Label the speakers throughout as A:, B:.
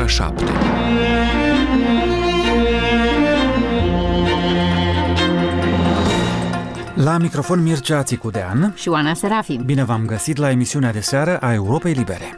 A: ora 7.
B: La microfon Mircea Țicudean
C: și Oana Serafim.
B: Bine v-am găsit la emisiunea de seară a Europei Libere.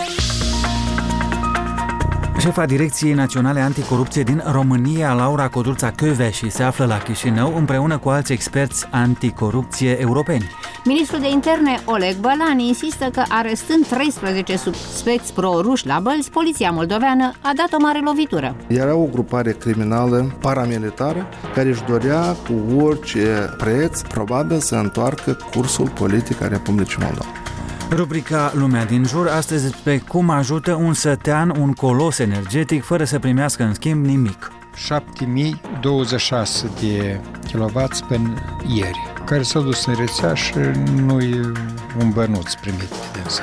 B: Șefa Direcției Naționale Anticorupție din România, Laura Codruța-Kövesi, se află la Chișinău împreună cu alți experți anticorupție europeni.
C: Ministrul de Interne, Oleg Bălan, insistă că arestând 13 suspecți pro-ruși la Bălți, poliția moldoveană a dat o mare lovitură.
D: Era o grupare criminală paramilitară care își dorea cu orice preț probabil să întoarcă cursul politic al Republicii Moldova.
B: Rubrica Lumea din jur, astăzi despre cum ajută un sătean un colos energetic fără să primească în schimb nimic.
E: 7026 de kW până ieri, care s-a dus în rețea și nu-i un bănuț primit de dânsa.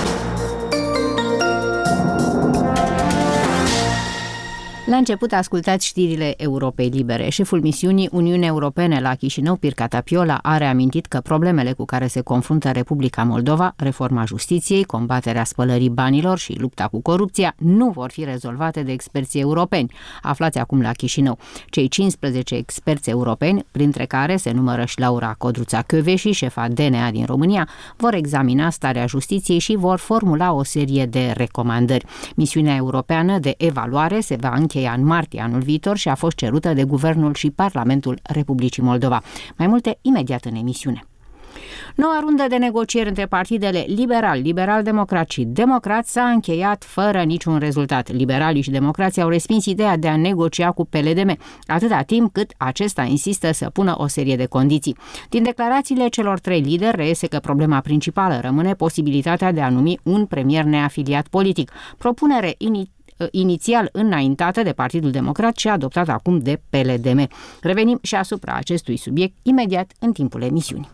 C: La început ascultați știrile Europei Libere. Șeful misiunii Uniunii Europene la Chișinău, Pirca Tapiola, a reamintit că problemele cu care se confruntă Republica Moldova, reforma justiției, combaterea spălării banilor și lupta cu corupția, nu vor fi rezolvate de experții europeni. Aflați acum la Chișinău. Cei 15 experți europeni, printre care se numără și Laura Codruța-Kövesi, șefa DNA din România, vor examina starea justiției și vor formula o serie de recomandări. Misiunea europeană de evaluare se va încheia în martie anul viitor și a fost cerută de Guvernul și Parlamentul Republicii Moldova. Mai multe imediat în emisiune. Noua rundă de negocieri între partidele liberal-democrat și democrat s-a încheiat fără niciun rezultat. Liberalii și democrații au respins ideea de a negocia cu PLDM, atâta timp cât acesta insistă să pună o serie de condiții. Din declarațiile celor trei lideri reiese că problema principală rămâne posibilitatea de a numi un premier neafiliat politic, propunere inițial înaintată de Partidul Democrat și adoptată acum de PLDM. Revenim și asupra acestui subiect imediat în timpul emisiunii.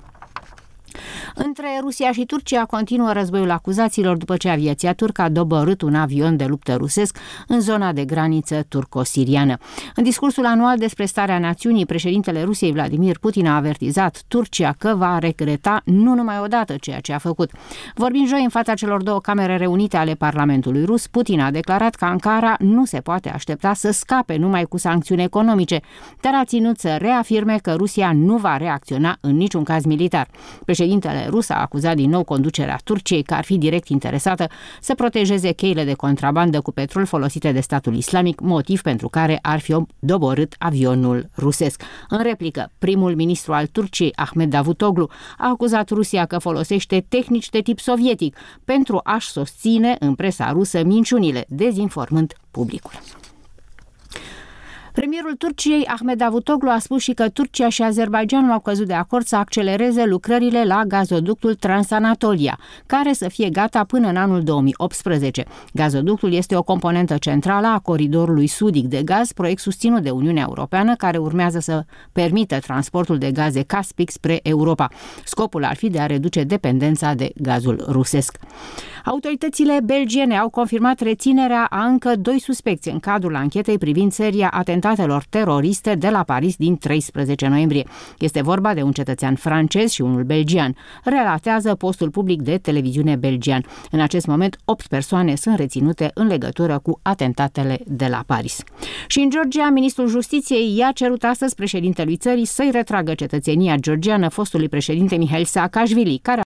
C: Între Rusia și Turcia continuă războiul acuzațiilor după ce aviația turcă a doborât un avion de luptă rusesc în zona de graniță turco-siriană. În discursul anual despre starea națiunii, președintele Rusiei Vladimir Putin a avertizat Turcia că va regreta nu numai odată ceea ce a făcut. Vorbind joi în fața celor două camere reunite ale Parlamentului rus, Putin a declarat că Ankara nu se poate aștepta să scape numai cu sancțiuni economice, dar a ținut să reafirme că Rusia nu va reacționa în niciun caz militar. Președintele rus a acuzat din nou conducerea Turciei că ar fi direct interesată să protejeze cheile de contrabandă cu petrol folosite de statul islamic, motiv pentru care ar fi doborât avionul rusesc. În replică, primul ministru al Turciei, Ahmet Davutoglu, a acuzat Rusia că folosește tehnici de tip sovietic pentru a-și susține în presa rusă minciunile, dezinformând publicul. Premierul Turciei, Ahmet Davutoglu, a spus și că Turcia și Azerbaidjanul au căzut de acord să accelereze lucrările la gazoductul Transanatolia, care să fie gata până în anul 2018. Gazoductul este o componentă centrală a coridorului sudic de gaz, proiect susținut de Uniunea Europeană, care urmează să permită transportul de gaze caspic spre Europa. Scopul ar fi de a reduce dependența de gazul rusesc. Autoritățile belgiene au confirmat reținerea a încă 2 suspecți în cadrul anchetei privind seria atentatelor teroriste de la Paris din 13 noiembrie. Este vorba de un cetățean francez și unul belgian, relatează postul public de televiziune belgian. În acest moment, 8 persoane sunt reținute în legătură cu atentatele de la Paris. Și în Georgia, ministrul justiției i-a cerut astăzi președintelui țării să-i retragă cetățenia georgiană fostului președinte Mihail Saakashvili, care